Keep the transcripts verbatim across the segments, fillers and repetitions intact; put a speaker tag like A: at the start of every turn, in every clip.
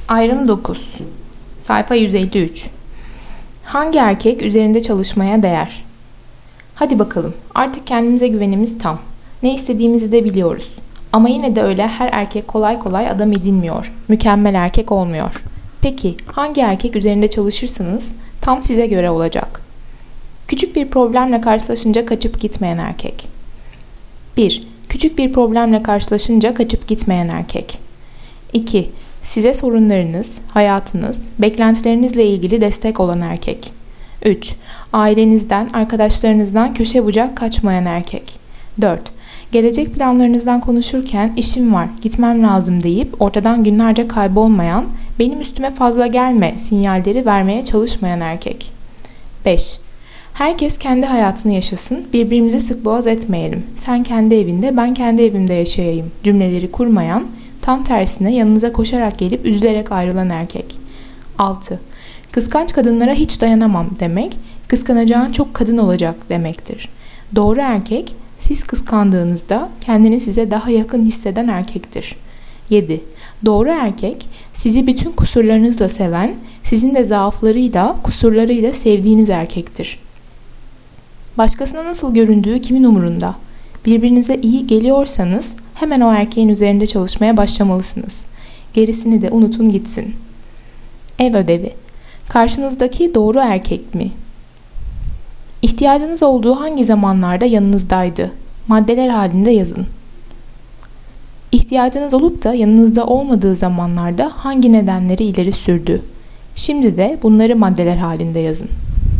A: Ayrım dokuz. Sayfa yüz elli üç. Hangi erkek üzerinde çalışmaya değer? Hadi bakalım, artık kendimize güvenimiz tam. Ne istediğimizi de biliyoruz. Ama yine de öyle her erkek kolay kolay adam edinmiyor. Mükemmel erkek olmuyor. Peki hangi erkek üzerinde çalışırsanız tam size göre olacak? Küçük bir problemle karşılaşınca kaçıp gitmeyen erkek. bir. Küçük bir problemle karşılaşınca kaçıp gitmeyen erkek. iki. Size sorunlarınız, hayatınız, beklentilerinizle ilgili destek olan erkek. üç. Ailenizden, arkadaşlarınızdan köşe bucak kaçmayan erkek. dört. Gelecek planlarınızdan konuşurken işim var, gitmem lazım deyip ortadan günlerce kaybolmayan, benim üstüme fazla gelme sinyalleri vermeye çalışmayan erkek. beş. Herkes kendi hayatını yaşasın, birbirimizi sık boğaz etmeyelim. Sen kendi evinde, ben kendi evimde yaşayayım cümleleri kurmayan, tam tersine yanınıza koşarak gelip üzülerek ayrılan erkek. altı. Kıskanç kadınlara hiç dayanamam demek, kıskanacağın çok kadın olacak demektir. Doğru erkek, siz kıskandığınızda kendini size daha yakın hisseden erkektir. yedi. Doğru erkek, sizi bütün kusurlarınızla seven, sizin de zaaflarıyla, kusurlarıyla sevdiğiniz erkektir. Başkasına nasıl göründüğü kimin umurunda? Birbirinize iyi geliyorsanız hemen o erkeğin üzerinde çalışmaya başlamalısınız. Gerisini de unutun gitsin. Ev ödevi. Karşınızdaki doğru erkek mi? İhtiyacınız olduğu hangi zamanlarda yanınızdaydı? Maddeler halinde yazın. İhtiyacınız olup da yanınızda olmadığı zamanlarda hangi nedenleri ileri sürdü? Şimdi de bunları maddeler halinde yazın.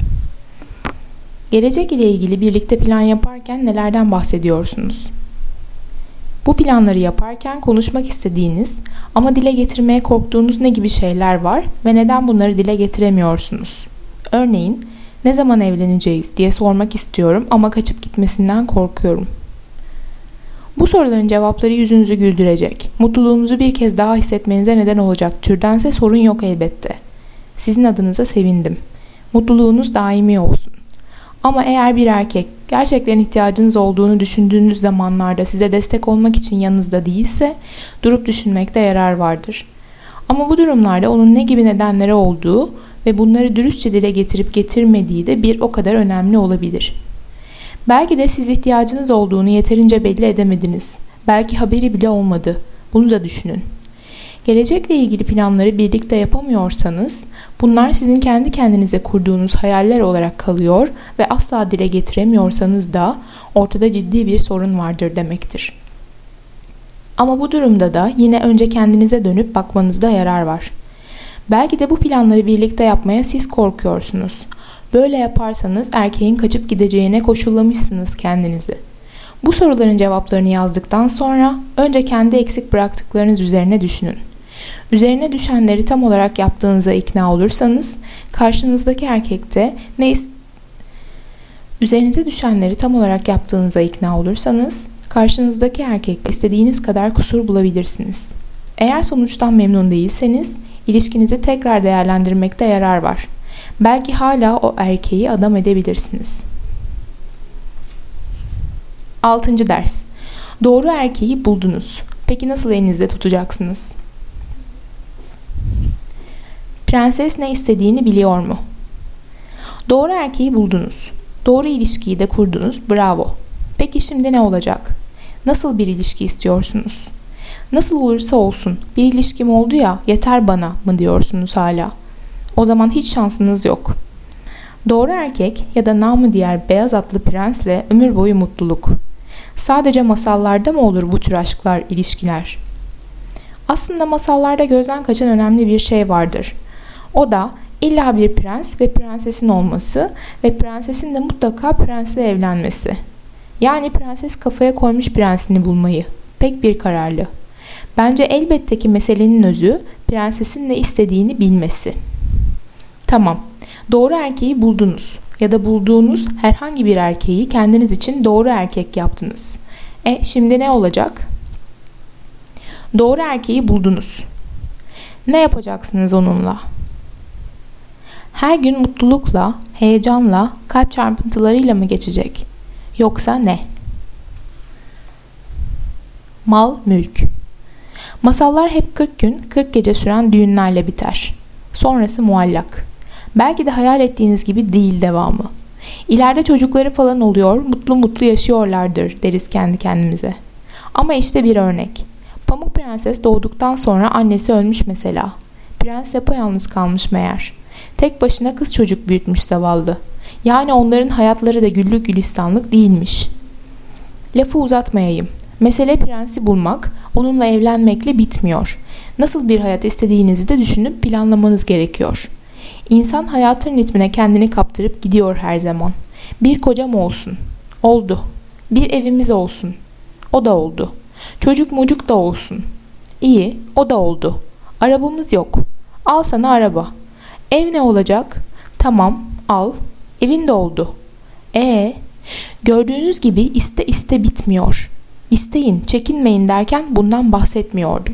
A: Gelecek ile ilgili birlikte plan yaparken nelerden bahsediyorsunuz? Bu planları yaparken konuşmak istediğiniz ama dile getirmeye korktuğunuz ne gibi şeyler var ve neden bunları dile getiremiyorsunuz? Örneğin, ne zaman evleneceğiz diye sormak istiyorum ama kaçıp gitmesinden korkuyorum. Bu soruların cevapları yüzünüzü güldürecek, mutluluğunuzu bir kez daha hissetmenize neden olacak türdense sorun yok elbette. Sizin adınıza sevindim. Mutluluğunuz daimi olsun. Ama eğer bir erkek gerçekten ihtiyacınız olduğunu düşündüğünüz zamanlarda size destek olmak için yanınızda değilse durup düşünmekte yarar vardır. Ama bu durumlarda onun ne gibi nedenleri olduğu ve bunları dürüstçe dile getirip getirmediği de bir o kadar önemli olabilir. Belki de siz ihtiyacınız olduğunu yeterince belli edemediniz. Belki haberi bile olmadı. Bunu da düşünün. Gelecekle ilgili planları birlikte yapamıyorsanız, bunlar sizin kendi kendinize kurduğunuz hayaller olarak kalıyor ve asla dile getiremiyorsanız da ortada ciddi bir sorun vardır demektir. Ama bu durumda da yine önce kendinize dönüp bakmanızda yarar var. Belki de bu planları birlikte yapmaya siz korkuyorsunuz. Böyle yaparsanız erkeğin kaçıp gideceğine koşullamışsınız kendinizi. Bu soruların cevaplarını yazdıktan sonra önce kendi eksik bıraktıklarınız üzerine düşünün. Üzerine düşenleri tam olarak yaptığınıza ikna olursanız, karşınızdaki erkekte ne is- Üzerinize düşenleri tam olarak yaptığınıza ikna olursanız, karşınızdaki erkekte istediğiniz kadar kusur bulabilirsiniz. Eğer sonuçtan memnun değilseniz, ilişkinizi tekrar değerlendirmekte yarar var. Belki hala o erkeği adam edebilirsiniz. Altıncı ders. Doğru erkeği buldunuz. Peki nasıl elinizde tutacaksınız? Prenses ne istediğini biliyor mu? Doğru erkeği buldunuz. Doğru ilişkiyi de kurdunuz. Bravo. Peki şimdi ne olacak? Nasıl bir ilişki istiyorsunuz? Nasıl olursa olsun bir ilişkim oldu ya yeter bana mı diyorsunuz hala? O zaman hiç şansınız yok. Doğru erkek ya da namı diğer beyaz atlı prensle ömür boyu mutluluk. Sadece masallarda mı olur bu tür aşklar, ilişkiler? Aslında masallarda gözden kaçan önemli bir şey vardır. O da illa bir prens ve prensesin olması ve prensesin de mutlaka prensle evlenmesi. Yani prenses kafaya koymuş prensini bulmayı. Pek bir kararlı. Bence elbette ki meselenin özü prensesin ne istediğini bilmesi. Tamam, doğru erkeği buldunuz ya da bulduğunuz herhangi bir erkeği kendiniz için doğru erkek yaptınız. E şimdi ne olacak? Doğru erkeği buldunuz. Ne yapacaksınız onunla? Her gün mutlulukla, heyecanla, kalp çarpıntılarıyla mı geçecek? Yoksa ne? Mal, mülk. Masallar hep kırk gün, kırk gece süren düğünlerle biter. Sonrası muallak. Belki de hayal ettiğiniz gibi değil devamı. İleride çocukları falan oluyor, mutlu mutlu yaşıyorlardır deriz kendi kendimize. Ama işte bir örnek. Pamuk Prenses doğduktan sonra annesi ölmüş mesela. Prens yapayalnız kalmış meğer. Tek başına kız çocuk büyütmüş zavallı. Yani onların hayatları da güllük gülistanlık değilmiş. Lafı uzatmayayım. Mesele prensi bulmak, onunla evlenmekle bitmiyor. Nasıl bir hayat istediğinizi de düşünüp planlamanız gerekiyor. İnsan hayatın ritmine kendini kaptırıp gidiyor her zaman. Bir kocam olsun. Oldu. Bir evimiz olsun. O da oldu. Çocuk mucuk da olsun. İyi, o da oldu. Arabamız yok. Al sana araba. Ev ne olacak? Tamam, al. Evin de oldu. E gördüğünüz gibi iste iste bitmiyor. İsteyin, çekinmeyin derken bundan bahsetmiyordum.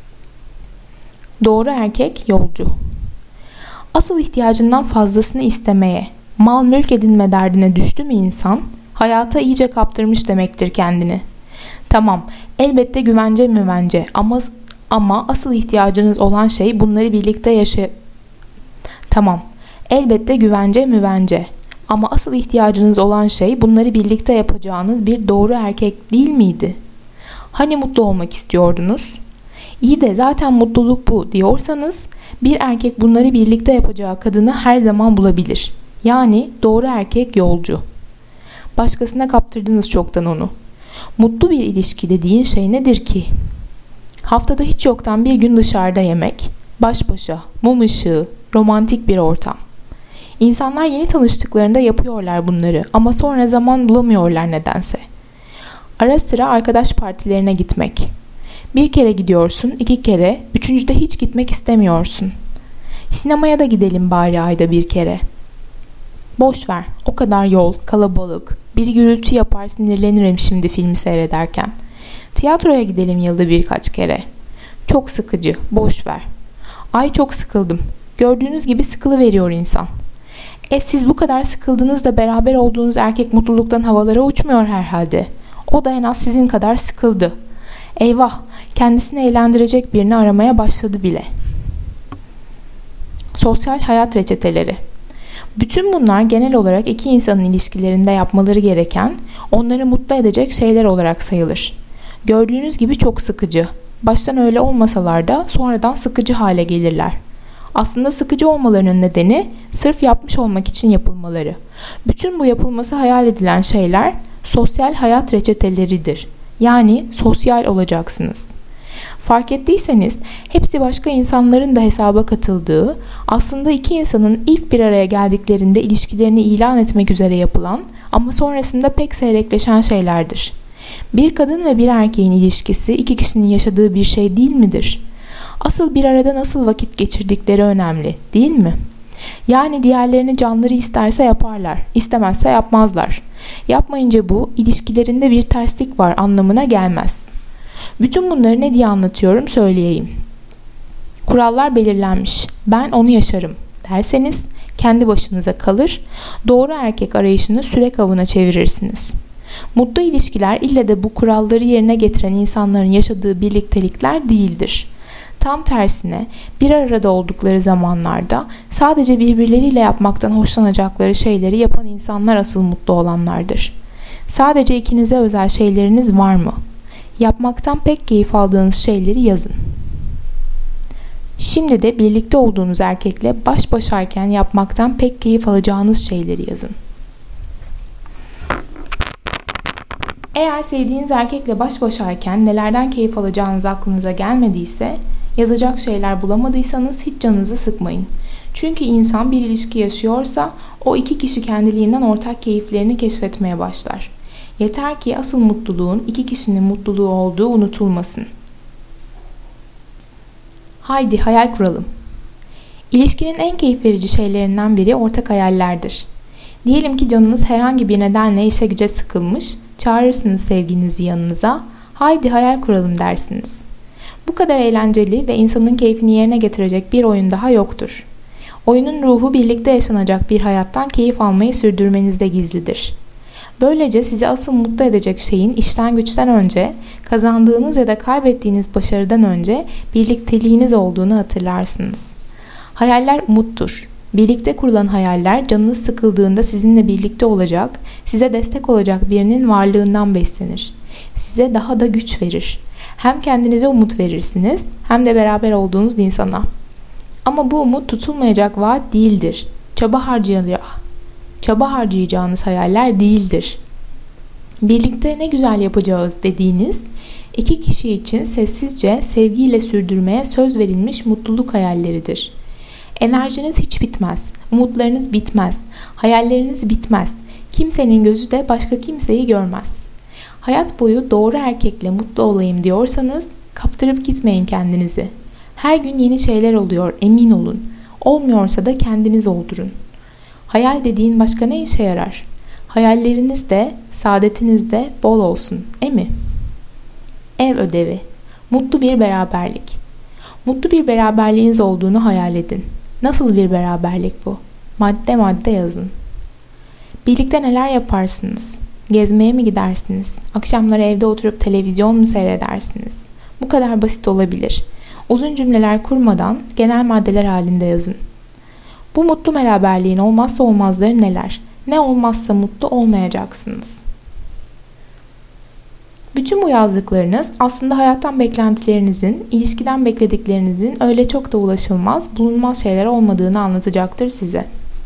A: Doğru erkek yolcu. Asıl ihtiyacından fazlasını istemeye, mal mülk edinme derdine düştü mü insan, hayata iyice kaptırmış demektir kendini. Tamam, elbette güvence müvence ama ama asıl ihtiyacınız olan şey bunları birlikte yaşa. Tamam, elbette güvence müvence ama asıl ihtiyacınız olan şey bunları birlikte yapacağınız bir doğru erkek değil miydi? Hani mutlu olmak istiyordunuz? İyi de zaten mutluluk bu diyorsanız bir erkek bunları birlikte yapacağı kadını her zaman bulabilir. Yani doğru erkek yolcu. Başkasına kaptırdınız çoktan onu. Mutlu bir ilişki dediğin şey nedir ki? Haftada hiç yoktan bir gün dışarıda yemek, baş başa, mum ışığı, romantik bir ortam. İnsanlar yeni tanıştıklarında yapıyorlar bunları ama sonra zaman bulamıyorlar nedense. Ara sıra arkadaş partilerine gitmek. Bir kere gidiyorsun, iki kere, üçüncüde hiç gitmek istemiyorsun. Sinemaya da gidelim bari ayda bir kere. Boş ver, o kadar yol, kalabalık, biri gürültü yapar sinirlenirim şimdi filmi seyrederken. Tiyatroya gidelim yılda birkaç kere. Çok sıkıcı, boş ver. Ay çok sıkıldım. Gördüğünüz gibi sıkılıveriyor insan. E siz bu kadar sıkıldınız da beraber olduğunuz erkek mutluluktan havalara uçmuyor herhalde. O da en az sizin kadar sıkıldı. Eyvah, kendisini eğlendirecek birini aramaya başladı bile. Sosyal hayat reçeteleri. Bütün bunlar genel olarak iki insanın ilişkilerinde yapmaları gereken, onları mutlu edecek şeyler olarak sayılır. Gördüğünüz gibi çok sıkıcı. Baştan öyle olmasalar da sonradan sıkıcı hale gelirler. Aslında sıkıcı olmalarının nedeni sırf yapmış olmak için yapılmaları. Bütün bu yapılması hayal edilen şeyler sosyal hayat reçeteleridir. Yani sosyal olacaksınız. Fark ettiyseniz hepsi başka insanların da hesaba katıldığı, aslında iki insanın ilk bir araya geldiklerinde ilişkilerini ilan etmek üzere yapılan ama sonrasında pek seyrekleşen şeylerdir. Bir kadın ve bir erkeğin ilişkisi iki kişinin yaşadığı bir şey değil midir? Asıl bir arada nasıl vakit geçirdikleri önemli, değil mi? Yani diğerlerini canları isterse yaparlar, istemezse yapmazlar. Yapmayınca bu, ilişkilerinde bir terslik var anlamına gelmez. Bütün bunları ne diye anlatıyorum söyleyeyim. Kurallar belirlenmiş, ben onu yaşarım derseniz kendi başınıza kalır, doğru erkek arayışını sürek avına çevirirsiniz. Mutlu ilişkiler ille de bu kuralları yerine getiren insanların yaşadığı birliktelikler değildir. Tam tersine bir arada oldukları zamanlarda sadece birbirleriyle yapmaktan hoşlanacakları şeyleri yapan insanlar asıl mutlu olanlardır. Sadece ikinize özel şeyleriniz var mı? Yapmaktan pek keyif aldığınız şeyleri yazın. Şimdi de birlikte olduğunuz erkekle baş başayken yapmaktan pek keyif alacağınız şeyleri yazın. Eğer sevdiğiniz erkekle baş başayken nelerden keyif alacağınız aklınıza gelmediyse, yazacak şeyler bulamadıysanız hiç canınızı sıkmayın. Çünkü insan bir ilişki yaşıyorsa o iki kişi kendiliğinden ortak keyiflerini keşfetmeye başlar. Yeter ki asıl mutluluğun iki kişinin mutluluğu olduğu unutulmasın. Haydi hayal kuralım. İlişkinin en keyif verici şeylerinden biri ortak hayallerdir. Diyelim ki canınız herhangi bir nedenle işe güce sıkılmış, çağırırsınız sevgilinizi yanınıza, haydi hayal kuralım dersiniz. Bu kadar eğlenceli ve insanın keyfini yerine getirecek bir oyun daha yoktur. Oyunun ruhu birlikte yaşanacak bir hayattan keyif almayı sürdürmenizde gizlidir. Böylece sizi asıl mutlu edecek şeyin işten güçten önce, kazandığınız ya da kaybettiğiniz başarıdan önce birlikteliğiniz olduğunu hatırlarsınız. Hayaller umuttur. Birlikte kurulan hayaller canınız sıkıldığında sizinle birlikte olacak, size destek olacak birinin varlığından beslenir. Size daha da güç verir. Hem kendinize umut verirsiniz hem de beraber olduğunuz insana. Ama bu umut tutulmayacak vaat değildir. Çaba harcayacak. Çaba harcayacağınız hayaller değildir. Birlikte ne güzel yapacağız dediğiniz, iki kişi için sessizce sevgiyle sürdürmeye söz verilmiş mutluluk hayalleridir. Enerjiniz hiç bitmez, umutlarınız bitmez, hayalleriniz bitmez. Kimsenin gözü de başka kimseyi görmez. Hayat boyu doğru erkekle mutlu olayım diyorsanız kaptırıp gitmeyin kendinizi. Her gün yeni şeyler oluyor, emin olun. Olmuyorsa da kendiniz oldurun. Hayal dediğin başka ne işe yarar? Hayalleriniz de, saadetiniz de bol olsun, e mi? Ev ödevi. Mutlu bir beraberlik. Mutlu bir beraberliğiniz olduğunu hayal edin. Nasıl bir beraberlik bu? Madde madde yazın. Birlikte neler yaparsınız? Gezmeye mi gidersiniz? Akşamları evde oturup televizyon mu seyredersiniz? Bu kadar basit olabilir. Uzun cümleler kurmadan genel maddeler halinde yazın. Bu mutlu beraberliğin olmazsa olmazları neler? Ne olmazsa mutlu olmayacaksınız. Bütün bu yazdıklarınız aslında hayattan beklentilerinizin, ilişkiden beklediklerinizin öyle çok da ulaşılmaz, bulunmaz şeyler olmadığını anlatacaktır size.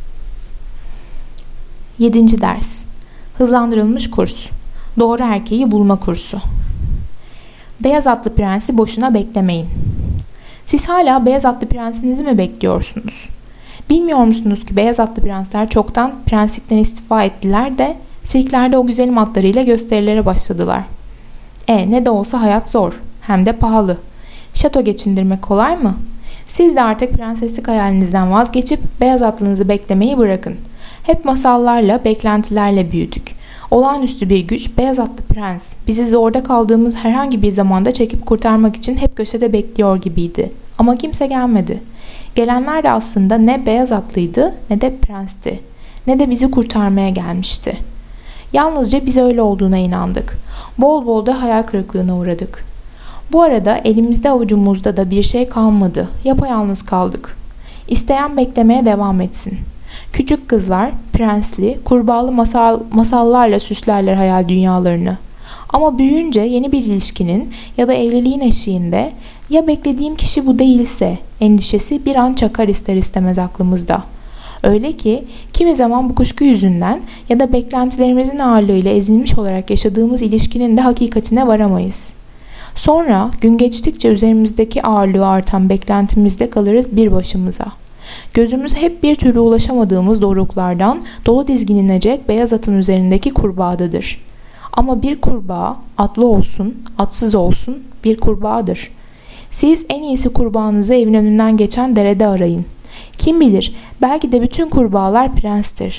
A: Yedinci ders. Hızlandırılmış kurs. Doğru erkeği bulma kursu. Beyaz atlı prensi boşuna beklemeyin. Siz hala beyaz atlı prensinizi mi bekliyorsunuz? Bilmiyor musunuz ki beyaz atlı prensler çoktan prenslikten istifa ettiler de sirklerde o güzelim atlarıyla gösterilere başladılar. E ne de olsa hayat zor, hem de pahalı. Şato geçindirmek kolay mı? Siz de artık prenseslik hayalinizden vazgeçip beyaz atlınızı beklemeyi bırakın. Hep masallarla, beklentilerle büyüdük. Olağanüstü bir güç, beyaz atlı prens, bizi zorda kaldığımız herhangi bir zamanda çekip kurtarmak için hep köşede bekliyor gibiydi. Ama kimse gelmedi. Gelenler de aslında ne beyaz atlıydı ne de prensti. Ne de bizi kurtarmaya gelmişti. Yalnızca biz öyle olduğuna inandık. Bol bol da hayal kırıklığına uğradık. Bu arada elimizde avucumuzda da bir şey kalmadı. Yapayalnız kaldık. İsteyen beklemeye devam etsin. Küçük kızlar prensli, kurbağalı masal, masallarla süslerler hayal dünyalarını. Ama büyüyünce yeni bir ilişkinin ya da evliliğin eşiğinde ya beklediğim kişi bu değilse endişesi bir an çakar ister istemez aklımızda. Öyle ki kimi zaman bu kuşku yüzünden ya da beklentilerimizin ağırlığıyla ezilmiş olarak yaşadığımız ilişkinin de hakikatine varamayız. Sonra gün geçtikçe üzerimizdeki ağırlığı artan beklentimizde kalırız bir başımıza. Gözümüz hep bir türlü ulaşamadığımız doruklardan dolu dizginlenecek beyaz atın üzerindeki kurbağadadır. Ama bir kurbağa atlı olsun, atsız olsun bir kurbağadır. Siz en iyisi kurbağanızı evin önünden geçen derede arayın. Kim bilir belki de bütün kurbağalar prenstir.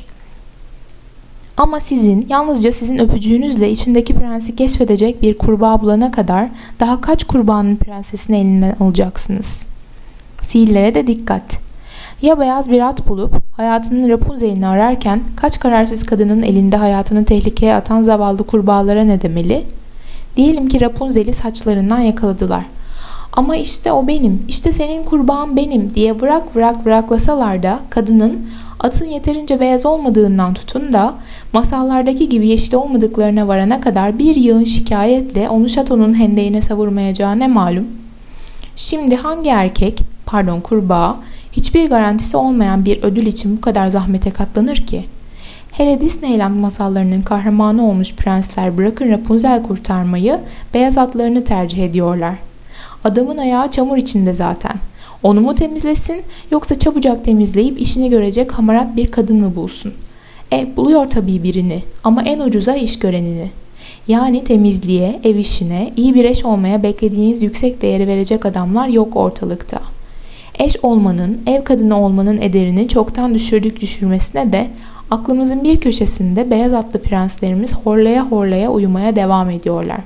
A: Ama sizin yalnızca sizin öpücüğünüzle içindeki prensi keşfedecek bir kurbağa bulana kadar daha kaç kurbağanın prensesini elinden alacaksınız? Sihirlere de dikkat. Ya beyaz bir at bulup hayatının Rapunzel'ini ararken kaç kararsız kadının elinde hayatını tehlikeye atan zavallı kurbağalara ne demeli? Diyelim ki Rapunzel'i saçlarından yakaladılar. Ama işte o benim, işte senin kurbağan benim diye vırak vırak vıraklasalar da kadının atın yeterince beyaz olmadığından tutun da masallardaki gibi yeşil olmadıklarına varana kadar bir yığın şikayetle onu şatonun hendeğine savurmayacağı ne malum? Şimdi hangi erkek, pardon kurbağa, hiçbir garantisi olmayan bir ödül için bu kadar zahmete katlanır ki? Hele Disneyland masallarının kahramanı olmuş prensler bırakın Rapunzel kurtarmayı, beyaz atlarını tercih ediyorlar. Adamın ayağı çamur içinde zaten. Onu mu temizlesin yoksa çabucak temizleyip işini görecek hamarat bir kadın mı bulsun? E buluyor tabii birini ama en ucuza iş görenini. Yani temizliğe, ev işine, iyi bir eş olmaya beklediğiniz yüksek değeri verecek adamlar yok ortalıkta. Eş olmanın, ev kadını olmanın ederini çoktan düşürdük düşürmesine de aklımızın bir köşesinde beyaz atlı prenslerimiz horlaya horlaya uyumaya devam ediyorlar.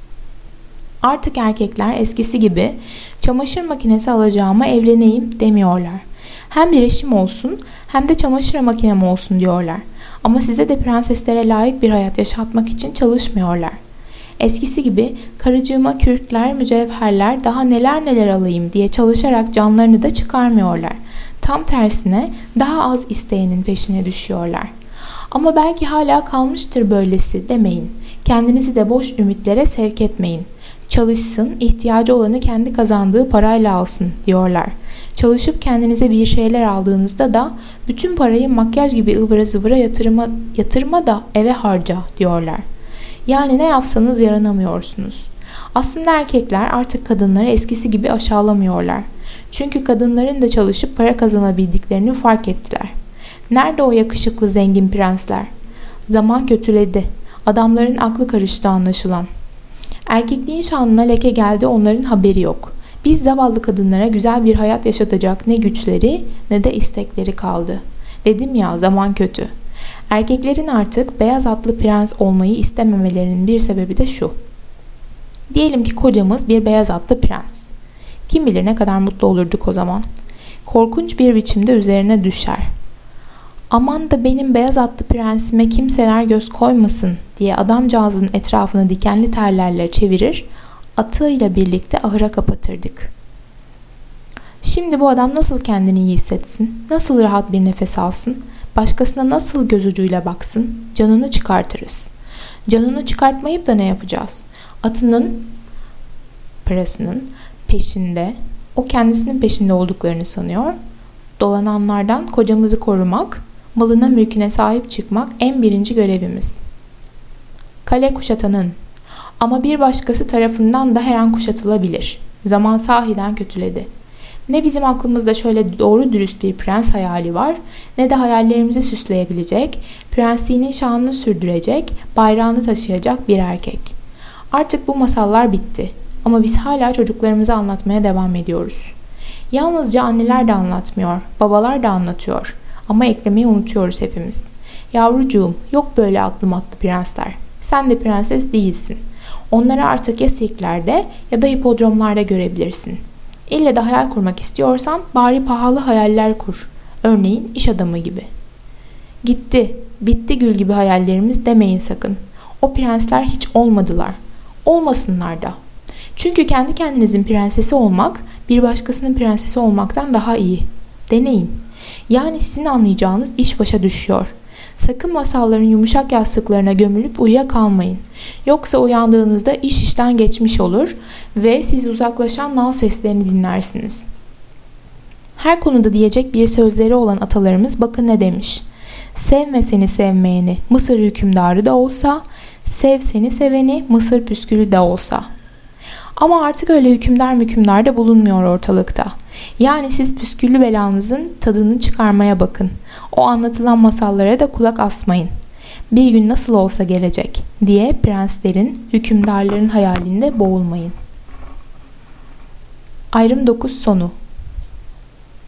A: Artık erkekler eskisi gibi çamaşır makinesi alacağıma evleneyim demiyorlar. Hem bir eşim olsun hem de çamaşır makinem olsun diyorlar. Ama size de prenseslere layık bir hayat yaşatmak için çalışmıyorlar. Eskisi gibi karıcığıma kürkler, mücevherler, daha neler neler alayım diye çalışarak canlarını da çıkarmıyorlar. Tam tersine daha az isteyenin peşine düşüyorlar. Ama belki hala kalmıştır böylesi demeyin. Kendinizi de boş ümitlere sevk etmeyin. Çalışsın, ihtiyacı olanı kendi kazandığı parayla alsın diyorlar. Çalışıp kendinize bir şeyler aldığınızda da bütün parayı makyaj gibi ıvıra zıvıra yatırma, yatırma da eve harca diyorlar. Yani ne yapsanız yaranamıyorsunuz. Aslında erkekler artık kadınları eskisi gibi aşağılamıyorlar. Çünkü kadınların da çalışıp para kazanabildiklerini fark ettiler. Nerede o yakışıklı zengin prensler? Zaman kötüledi. Adamların aklı karıştı anlaşılan. Erkekliğin şanına leke geldi, onların haberi yok. Biz zavallı kadınlara güzel bir hayat yaşatacak ne güçleri ne de istekleri kaldı. Dedim ya, zaman kötü. Erkeklerin artık beyaz atlı prens olmayı istememelerinin bir sebebi de şu. Diyelim ki kocamız bir beyaz atlı prens. Kim bilir ne kadar mutlu olurduk o zaman. Korkunç bir biçimde üzerine düşer. Aman da benim beyaz atlı prensime kimseler göz koymasın diye adamcağızın etrafını dikenli tellerle çevirir, atıyla birlikte ahıra kapatırdık. Şimdi bu adam nasıl kendini iyi hissetsin, nasıl rahat bir nefes alsın, başkasına nasıl göz ucuyla baksın, canını çıkartırız. Canını çıkartmayıp da ne yapacağız? Atının, parasının peşinde, o kendisinin peşinde olduklarını sanıyor. Dolananlardan kocamızı korumak, malına mülküne sahip çıkmak en birinci görevimiz. Kale kuşatanın, ama bir başkası tarafından da her an kuşatılabilir. Zaman sahiden kötüledi. Ne bizim aklımızda şöyle doğru dürüst bir prens hayali var, ne de hayallerimizi süsleyebilecek, prensliğinin şanını sürdürecek, bayrağını taşıyacak bir erkek. Artık bu masallar bitti. Ama biz hala çocuklarımıza anlatmaya devam ediyoruz. Yalnızca anneler de anlatmıyor, babalar da anlatıyor. Ama eklemeyi unutuyoruz hepimiz. Yavrucuğum, yok böyle atlı matlı prensler. Sen de prenses değilsin. Onları artık ya sirklerde ya da hipodromlarda görebilirsin. İlle de hayal kurmak istiyorsan bari pahalı hayaller kur. Örneğin iş adamı gibi. Gitti, bitti gül gibi hayallerimiz demeyin sakın. O prensler hiç olmadılar. Olmasınlar da. Çünkü kendi kendinizin prensesi olmak bir başkasının prensesi olmaktan daha iyi. Deneyin. Yani sizin anlayacağınız iş başa düşüyor. Sakın masalların yumuşak yastıklarına gömülüp uyuyakalmayın. Yoksa uyandığınızda iş işten geçmiş olur ve siz uzaklaşan nal seslerini dinlersiniz. Her konuda diyecek bir sözleri olan atalarımız bakın ne demiş. Sevme seni sevmeyeni, Mısır hükümdarı da olsa, sev seni seveni, Mısır püskülü de olsa. Ama artık öyle hükümdar mükümdar da bulunmuyor ortalıkta. Yani siz püsküllü belanızın tadını çıkarmaya bakın. O anlatılan masallara da kulak asmayın. Bir gün nasıl olsa gelecek diye prenslerin, hükümdarların hayalinde boğulmayın. Ayrım dokuz sonu.